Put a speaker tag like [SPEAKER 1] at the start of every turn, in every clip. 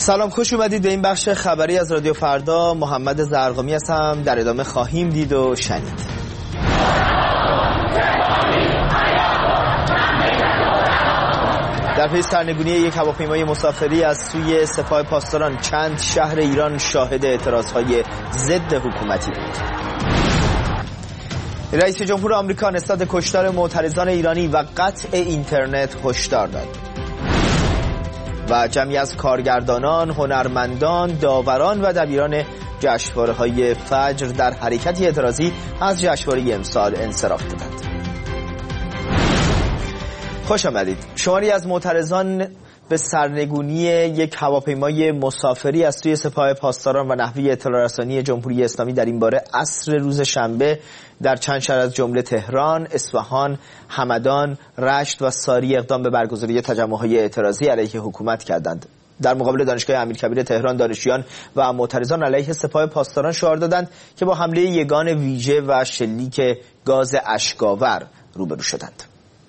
[SPEAKER 1] سلام، خوش اومدید به این بخش خبری از رادیو فردا. محمد زرقامی هستم. در ادامه خواهیم دید و شنید. در پی سرنگونی یک هواپیمای مسافری از سوی سپاه پاسداران، چند شهر ایران شاهد اعتراضهای ضد حکومتی بود. رئیس جمهور آمریکا نسبت کشتار معترضان ایرانی و قطع اینترنت هشدار داد. و جمعی از کارگردانان، هنرمندان، داوران و دبیران جشنواره‌های فجر در حرکتی اعتراضی از جشنواره امسال انصراف دادند. خوش آمدید. شماری از معترضان به سرنگونی یک هواپیمای مسافری از سوی سپاه پاسداران و نحوه اطلاع رسانی جمهوری اسلامی در این باره عصر روز شنبه در چند شهر از جمله تهران، اصفهان، همدان، رشت و ساری اقدام به برگزاری تجمع‌های اعتراضی علیه حکومت کردند. در مقابل دانشگاه امیرکبیر تهران، دانشجویان و معترضان علیه سپاه پاسداران شعار دادند که با حمله یگان ویژه و شلیک گاز اشک‌آور روبرو شدند.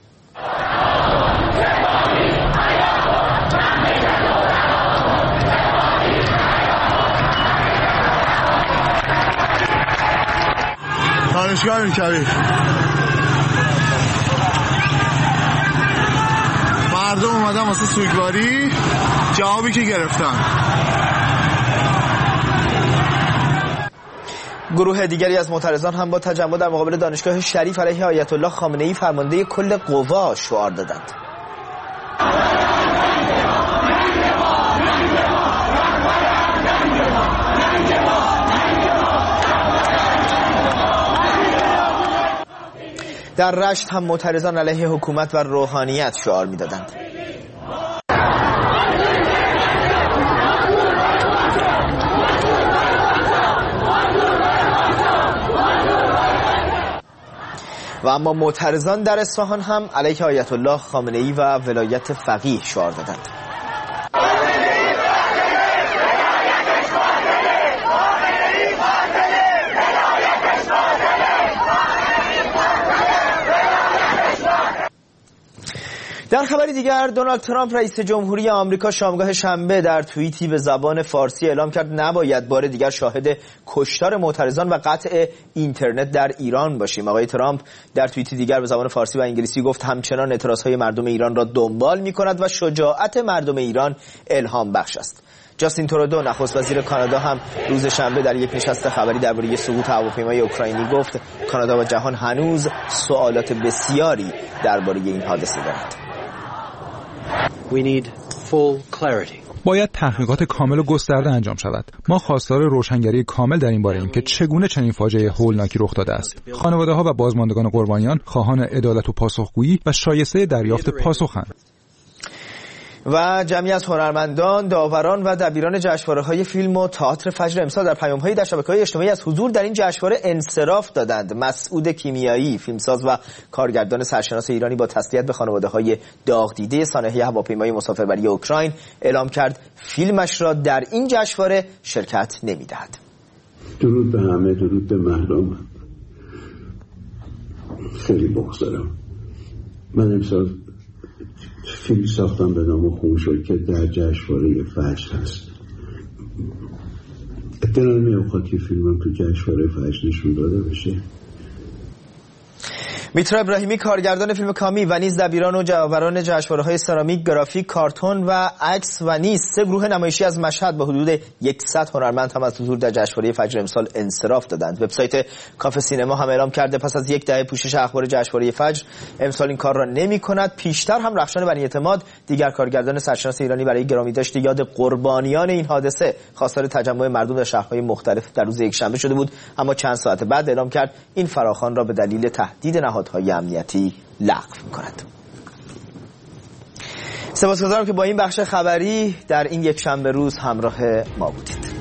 [SPEAKER 2] دانشگاه امیرکبیر مردم اومدن واسه سوگواری، جوابی که گرفتن.
[SPEAKER 1] گروه دیگری از معترضان هم با تجمع در مقابل دانشگاه شریف علیه آیت الله خامنه‌ای فرمانده کل قوا شعار دادند. در رشت هم معترضان علیه حکومت و روحانیت شعار می‌دادند. و اما معترضان در اصفهان هم علیه آیت الله خامنه‌ای و ولایت فقیه شعار دادند. در خبری دیگر، دونالد ترامپ رئیس جمهوری آمریکا شامگاه شنبه در توییتی به زبان فارسی اعلام کرد نباید بار دیگر شاهد کشتار معترضان و قطع اینترنت در ایران باشیم. آقای ترامپ در توییتی دیگر به زبان فارسی و انگلیسی گفت همچنان اعتراضهای مردم ایران را دنبال می‌کند و شجاعت مردم ایران الهام بخش است. جاستین ترودو نخست وزیر کانادا هم روز شنبه در یک نشست خبری درباره سقوط هواپیمای اوکراینی گفت کانادا و جهان هنوز سوالات بسیاری درباره این حادثه دارند.
[SPEAKER 3] We need full clarity.
[SPEAKER 4] باید تحقیقات کامل و گسترده انجام شود. ما خواستار روشنگری کامل در این باره ایم که چگونه چنین فاجعه هولناکی رخ داده است. خانواده‌ها و بازماندگان قربانیان خواهان عدالت و پاسخگویی و شایسته دریافت پاسخند.
[SPEAKER 1] و جمعی از هنرمندان، داوران و دبیران جشنواره‌های فیلم و تئاتر فجر امسال در پیام‌هایی در شبکه‌های اجتماعی از حضور در این جشنواره انصراف دادند. مسعود کیمیایی، فیلمساز و کارگردان سرشناس ایرانی، با تسلیت به خانواده‌های داغ دیده سانحه هواپیمای مسافربری اوکراین اعلام کرد فیلمش را در این جشنواره شرکت نمی‌دهد.
[SPEAKER 5] درود به همه، درود به مردم. خیلی بغض‌دارم. من امسال فیلم ساختم به نام خونشد که در جشنواره فجر هست. دلم می‌خواد که فیلمم تو جشنواره فجر نشون داده بشه.
[SPEAKER 1] میترا ابراهیمی، کارگردان فیلم کامی و نیز دبیران و جوابران جشنواره‌های سرامیک، گرافیک، کارتون و عکس و نیز 3 گروه نمایشی از مشهد با حدود 100 هنرمند هم از حضور در جشنواره فجر امسال انصراف دادند. وبسایت کافه سینما هم اعلام کرده پس از 10 دهه پوشش اخبار جشنواره فجر امسال این کار را نمی‌کند. پیشتر هم رخشان بنی اعتماد، دیگر کارگردان سرشناس ایرانی، برای گرامی‌داشت یاد قربانیان این حادثه خواستار تجمع مردم در شهرهای مختلف در روز یکشنبه شده بود، اما چند ساعت بعد اعلام کرد این فراخوان را به دلیل تهدید نهادهای امنیتی لغو می‌کند. سپاسگزارم که با این بخش خبری در این یک شنبه روز همراه ما بودید.